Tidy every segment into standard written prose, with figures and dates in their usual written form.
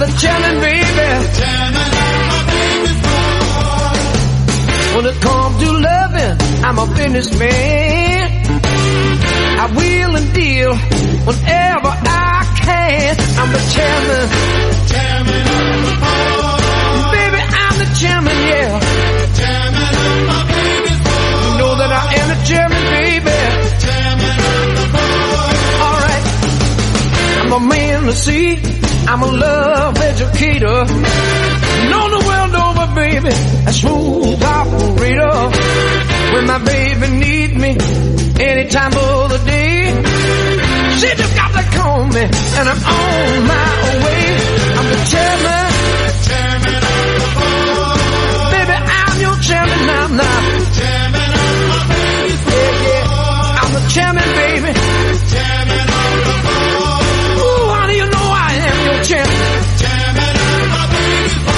the chairman, baby. Chairman of my baby's boy. When it comes to loving, I'm a businessman. I will and deal whenever I can. I'm the chairman. Chairman of the board. Baby, I'm the chairman, yeah. Chairman of my baby's board. You know that I am the chairman, baby. Chairman of the board. All right. I'm a man to see. I'm a love educator. Know the world over, baby. A smooth operator. When my baby needs me, any time of the day, she just got to call me, and I'm on my way. I'm the chairman. Chairman of the board. Baby, I'm your chairman now. Chairman of my baby's board. Yeah. I'm the chairman, baby. Chairman of the board. Ooh, how do you know I am your chairman? Chairman of my baby's board.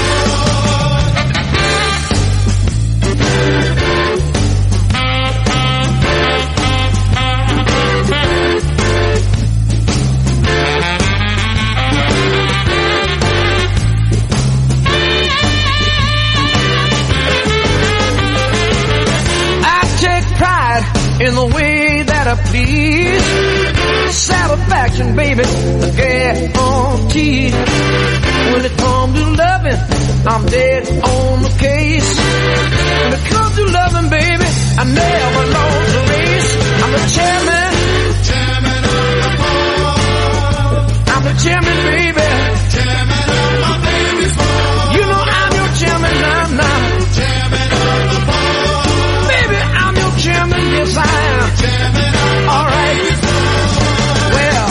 In the way that I please, satisfaction, baby, guaranteed. When it comes to loving, I'm dead on the case. When it comes to loving, baby, I never lost the race. I'm the chairman. Chairman of the board. I'm the chairman, baby. Chairman of my baby's board. You know I'm your chairman now. Chairman of the board. Baby, I'm your chairman, yes I am. Chairman of my All right. baby's board. Well,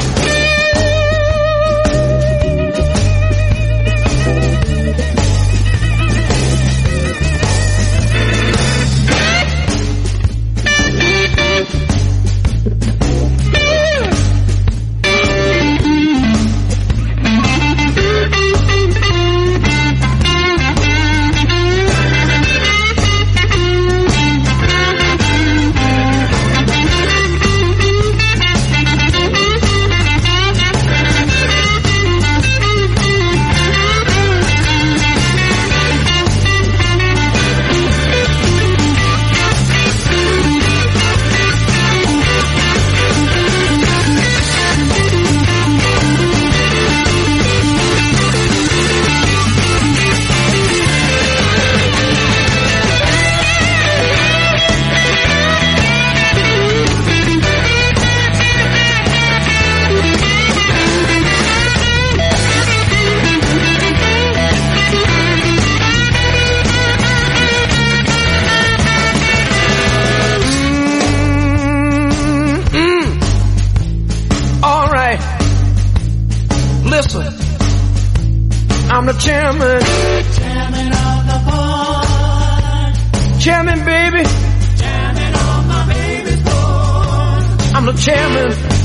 listen, I'm the chairman. Chairman of the board. Chairman, baby. Chairman of my baby's board. I'm the chairman.